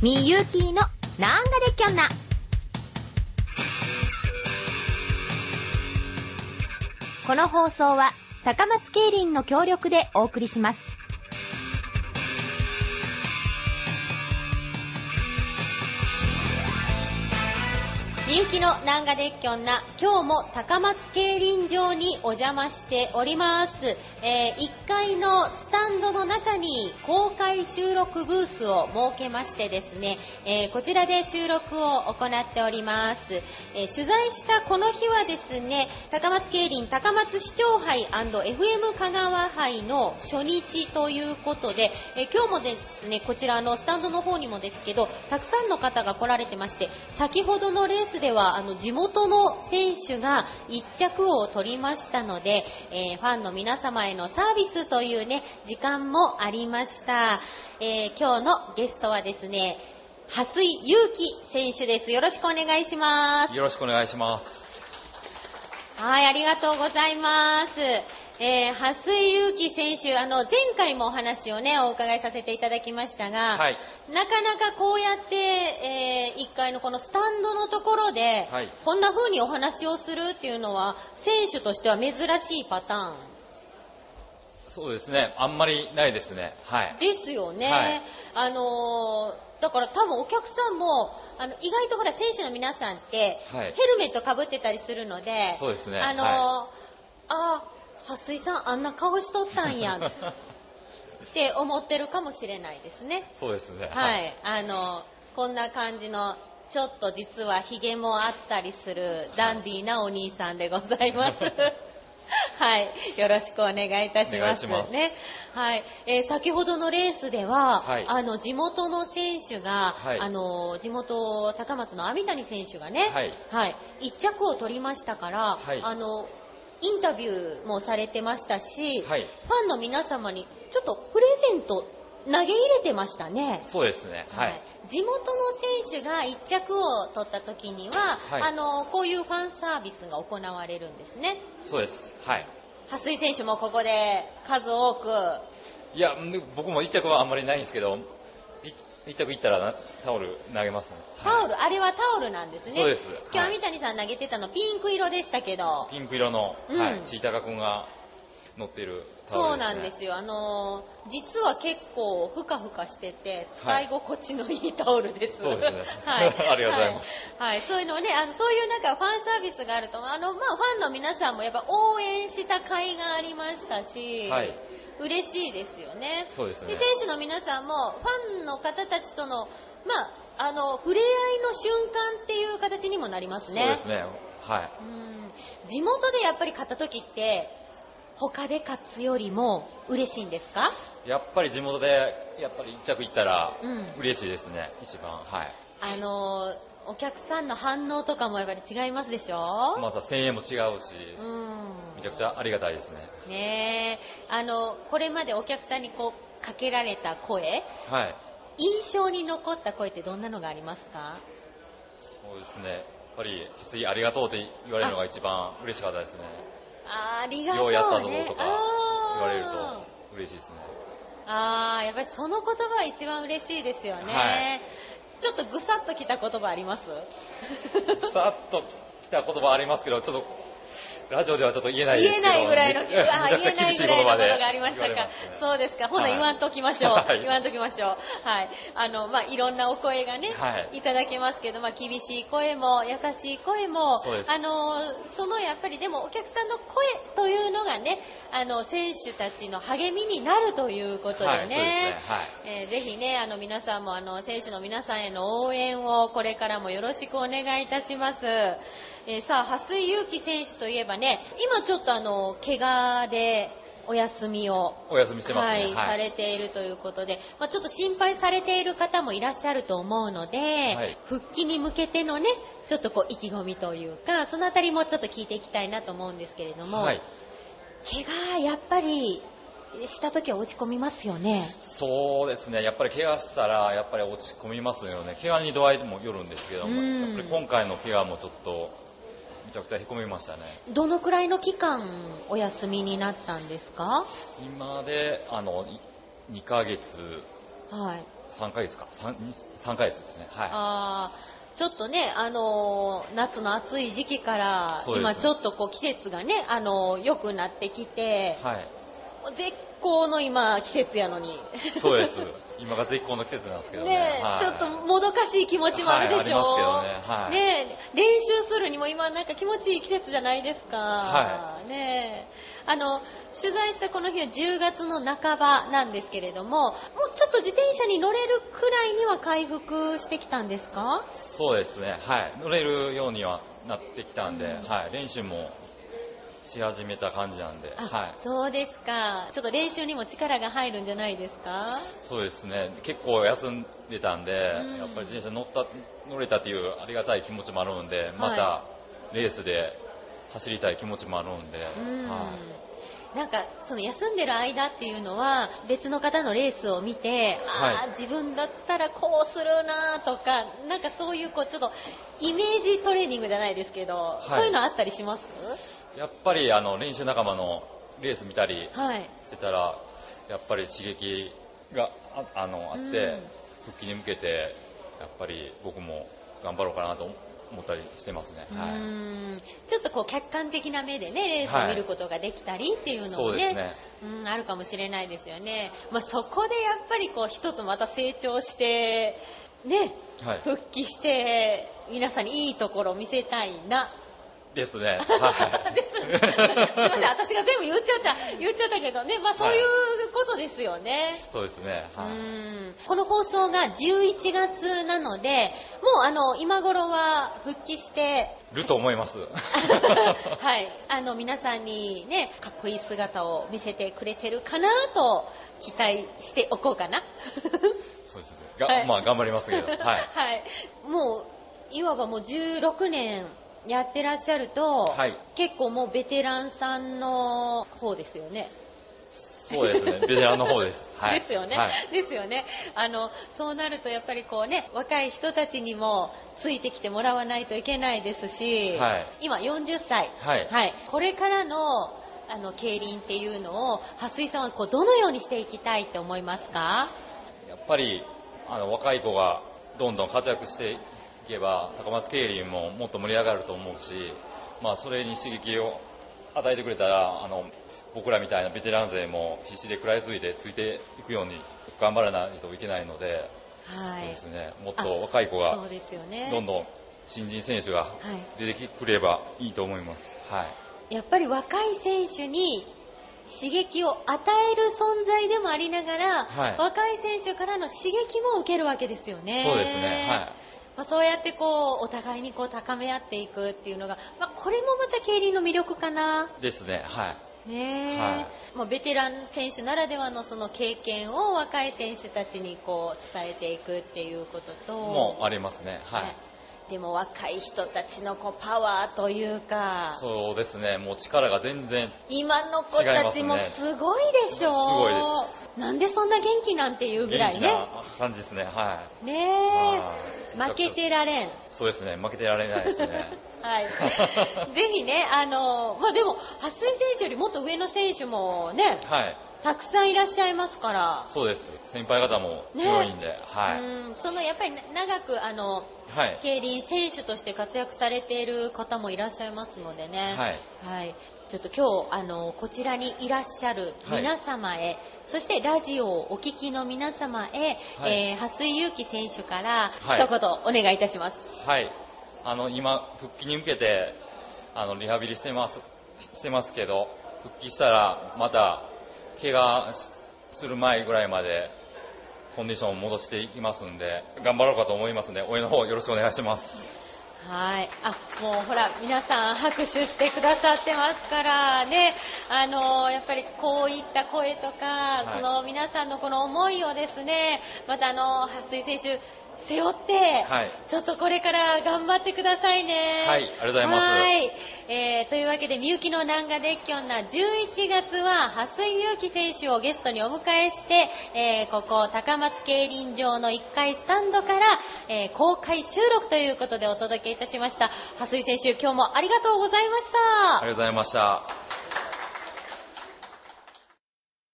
みゆきのなんができょんな。この放送は高松競輪の協力でお送りします。みゆきのなんがでっきょんな。今日も高松競輪場にお邪魔しております。1階のスタンドの中に公開収録ブースを設けましてですね、こちらで収録を行っております。取材したこの日はですね、高松競輪高松市長杯 &FM 香川杯の初日ということで、今日もですね、こちらのスタンドの方にもですけど、たくさんの方が来られてまして、先ほどのレースでは地元の選手が1着を取りましたので、ファンの皆様へのサービスというね時間もありました。今日のゲストはですね、蓮井優希選手です。よろしくお願いします。 よろしくお願いします。 はい、ありがとうございます。蓮井優希選手、前回もお話をねお伺いさせていただきましたが、 はい、 なかなかこうやって、1階のこのスタンドのところで、 はい、 こんな風にお話をするっていうのは選手としては珍しいパターン。 そうですね、あんまりないですね。はい。 ですよね。 はい、 だから多分お客さんも意外とほら選手の皆さんって、 はい、 ヘルメットかぶってたりするので、 そうですね。 蓮井さんあんな顔しとったんやって思ってるかもしれないですね。 そうですね。 はい。こんな感じのちょっと実はヒゲもあったりするダンディーなお兄さんでございます。はい、よろしくお願いいたしますね。はい、先ほどのレースでは、はい、地元の選手が、はい、地元高松の網谷選手がね、はいはい、1着を取りましたから、はい、インタビューもされてましたし、はい、ファンの皆様にちょっとプレゼント投げ入れてましたね。 そうですね、はい、 地元の選手が1着を取った時には、はい、こういうファンサービスが行われるんですね。 そうです、はい。 蓮井選手もここで数多く。 いや、僕も1着はあんまりないんですけど、1着いったらタオル投げますね。 タオル、はい、あれはタオルなんですね。 そうです。 今日網谷さん投げてたのピンク色でしたけど。 ピンク色の、はい、チータカ君が乗っているタオルですね。そうなんですよ。 実は結構ふかふかしてて使い心地のいいタオルです。 はい、そうですね。はい、ありがとうございます。 はい、はい、そういうのをね、そういうなんかファンサービスがあると、ファンの皆さんもやっぱ応援した甲斐がありましたし、はい、嬉しいですよね。 そうですね。 で、選手の皆さんもファンの方たちとの触れ合いの瞬間っていう形にもなりますね。 そうですね。はい。 地元でやっぱり勝った時って他で勝つよりも嬉しいんですか？ やっぱり地元でやっぱり1着いったら嬉しいですね、一番。はい。 お客さんの反応とかもやっぱり違いますでしょ？ また声援も違うし、めちゃくちゃありがたいですね。 ねえ、これまでお客さんにこうかけられた声、はい、印象に残った声ってどんなのがありますか？ そうですね、やっぱり蓮井ありがとうって言われるのが一番嬉しかったですね。 ありがとう、ね、 ようやったぞとか言われると嬉しいですね。 やっぱりその言葉は一番嬉しいですよね。はい、ちょっとぐさっときた言葉あります？ ぐさっときた言葉ありますけど、ちょっとラジオではちょっと言えないですけど。 言えないぐらいの言えないぐらいのことがありましたか。ね、そうですか。ほな、言わんときましょう。はい、言わんときましょう。はい。いろんなお声がね、はい、いただけますけど、厳しい声も優しい声も、 そうです。 そのやっぱりでもお客さんの声というのがね、選手たちの励みになるということでね。はい、そうですね。はい。ぜひね、皆さんも選手の皆さんへの応援をこれからもよろしくお願いいたします。さあ、蓮井優希選手といえばね、今ちょっと怪我でお休みしてますね。はい、されているということで、ちょっと心配されている方もいらっしゃると思うので、はい、復帰に向けてのね、ちょっとこう意気込みというか、そのあたりもちょっと聞いていきたいなと思うんですけれども、はい、怪我やっぱりした時は落ち込みますよね。 そうですね、やっぱり怪我したらやっぱり落ち込みますよね。怪我に度合いもよるんですけども、やっぱり今回の怪我もちょっとめちゃくちゃへこみましたね。 どのくらいの期間お休みになったんですか？ 今で2ヶ月はい、 3ヶ月か 3ヶ月ですね。はい。 ちょっとね、夏の暑い時期から、今ちょっとこう季節がね、良くなってきて、 はい。 絶好の今季節やのに。 そうです。今が絶好の季節なんですけどね。 はい、ちょっともどかしい気持ちもあるでしょう。 はい、ありますけどね。はい。 ね、練習するにも今なんか気持ちいい季節じゃないですか。 はい。 ね、取材したこの日は10月の半ばなんですけれども、もうちょっと自転車に乗れるくらいには回復してきたんですか？ そうですね。はい。乗れるようにはなってきたんで、はい。練習もし始めた感じなんで、はい。 そうですか。ちょっと練習にも力が入るんじゃないですか？ そうですね。結構休んでたんで、やっぱり自転車乗れたっていうありがたい気持ちもあるんで、またレースで走りたい気持ちもあるんで、はい。 なんかその休んでる間っていうのは別の方のレースを見て、 はい、 自分だったらこうするなとか、なんかそういうこうちょっとイメージトレーニングじゃないですけど、はい、そういうのあったりします？ やっぱり練習仲間のレース見たりしてたら、はい、やっぱり刺激があって、復帰に向けてやっぱり僕も頑張ろうかなと思ったりしてますね。はい、 ちょっとこう客観的な目でねレースを見ることができたりっていうのもね、そうですね、あるかもしれないですよね。そこでやっぱりこう一つまた成長してね、はい、復帰して皆さんにいいところを見せたいなですね。はい。 すいません、私が全部言っちゃったけどね、そういうことですよね。はい、 そうですね。はい。 この放送が11月なので、もう今頃は復帰してると思います。 はい。皆さんにね、かっこいい姿を見せてくれてるかなと期待しておこうかな。 そうですね。はい、頑張りますけど。はい。はい。 もういわばもう16年。やってらっしゃると、はい、結構もうベテランさんの方ですよね。 そうですね、ベテランの方です。 はい、ですよね、はい、ですよね。そうなるとやっぱりこうね、若い人たちにもついてきてもらわないといけないですし、はい、今40歳、はいはい、これからの競輪っていうのを蓮井さんはこうどのようにしていきたいって思いますか？ やっぱり若い子がどんどん活躍していけば高松競輪ももっと盛り上がると思うし、それに刺激を与えてくれたら僕らみたいなベテラン勢も必死で食らいついてついていくように頑張らないといけないので、はい、そうですね、もっと若い子がどんどん新人選手が出てくればいいと思います。はい、 やっぱり若い選手に刺激を与える存在でもありながら、はい、若い選手からの刺激も受けるわけですよね。 そうですね、はい、 そうやってこうお互いにこう高め合っていくっていうのが、これもまた競輪の魅力かなですね。はい、 ね、はい、ベテラン選手ならではのその経験を若い選手たちにこう伝えていくっていうことともありますね。はい、 でも若い人たちのこうパワーというか、 そうですね、もう力が全然違いますね。 今の子たちもすごいでしょう。 すごいです。 なんでそんな元気なんていうぐらいね。 元気な感じですね。はい。 ねえ、負けてられん。 そうですね、負けてられないですね。 はい。ぜひね、でも蓮井選手よりもっと上の選手もね、はい、たくさんいらっしゃいますから。 そうです。先輩方も強いんで、ね、はい。 そのやっぱり長くはい、競輪選手として活躍されている方もいらっしゃいますのでね。はい。はい。ちょっと今日こちらにいらっしゃる皆様へ、はい、そしてラジオをお聞きの皆様へ、はい、蓮井優希選手から一言お願いいたします。 はい。今復帰に向けてリハビリしてますけど、復帰したらまた怪我する前ぐらいまでコンディションを戻していきますんで、頑張ろうかと思いますので、応援の方よろしくお願いします。 はい。もうほら、皆さん拍手してくださってますからね、やっぱりこういった声とか、はい、その皆さんのこの思いをですね、また蓮井選手、背負って、はい、ちょっとこれから頑張ってくださいね。 はい、ありがとうございます。はい。 というわけで、みゆきの南賀デッキョンな11月は、蓮井優希選手をゲストにお迎えして、ここ、高松競輪場の1階スタンドから、公開収録ということでお届けいたしました。蓮井選手、今日もありがとうございました。 ありがとうございました。